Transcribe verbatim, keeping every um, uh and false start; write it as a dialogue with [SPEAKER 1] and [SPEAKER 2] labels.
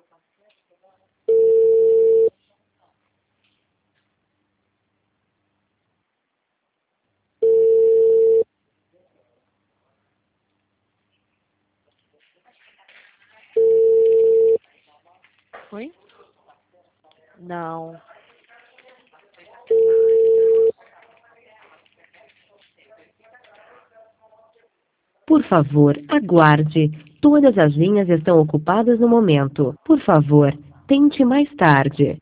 [SPEAKER 1] Oi? Não.
[SPEAKER 2] Por favor, aguarde. Todas as linhas estão ocupadas no momento. Por favor, tente mais tarde.